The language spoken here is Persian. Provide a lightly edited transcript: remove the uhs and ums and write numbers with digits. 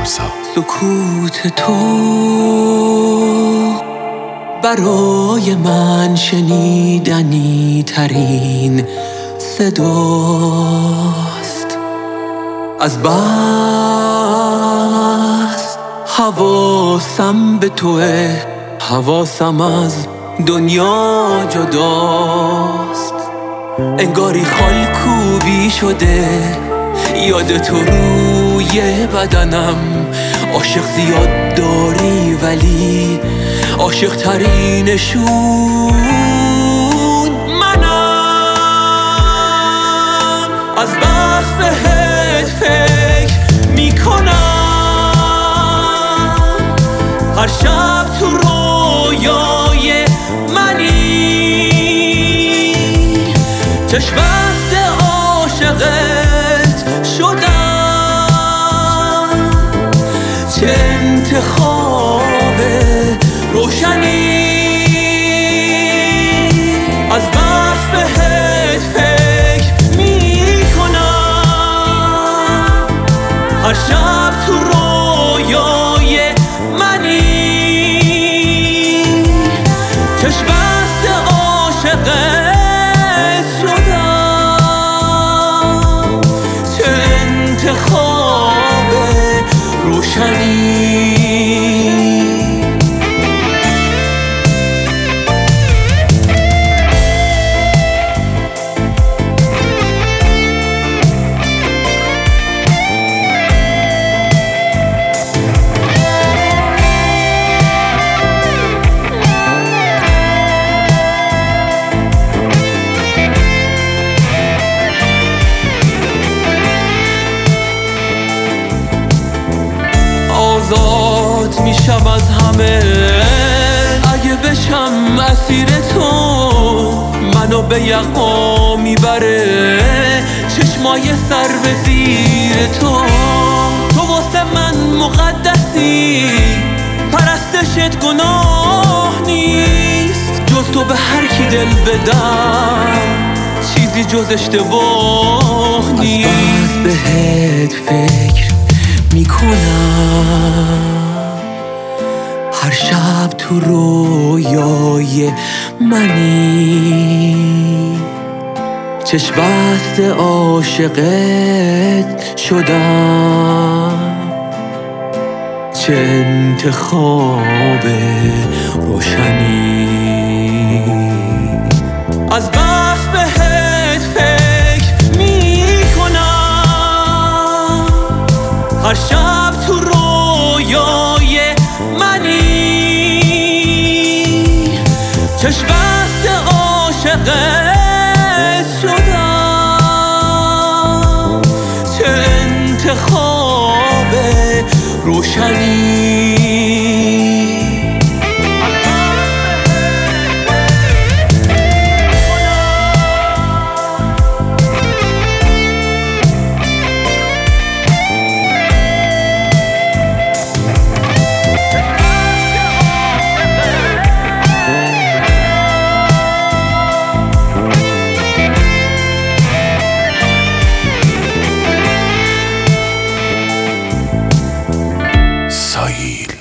رمسا. سکوت تو برای من شنیدنی ترین صداست. از بس حواسم به توه، حواسم از دنیا جداست. انگاری خالکوبی شده یاد تو روی بدنم. عاشق زیاد داری ولی عاشق ترینشون منم. از بس بهت فکر میکنم، هر شب تو رویای منی. چشم بسته عاشقت شدم، چه انتخاب روشنی. از بس بهت فکر میکنم، هر شب تو رویای منی. چشم بسته عاشقت شدم، چه انتخاب روشنی. آزاد میشم از همه اگه بشم اسیر تو. منو به یغما میبره چشمای سر به زیر تو. تو واسه من مقدسی، پرستشت گناه نیست. جز تو به هر کی دل بدم چیزی جز اشتباه نیست. از بس بهت فکر میکنم، هر شب تو رویای منی. چشم بسته عاشقت شدم، چه انتخاب روشنی. از بس بهت فکر میکنم، هر شب تو رویای منی. چشم بسته عاشقت شدم، چه انتخاب روشنی. سایل.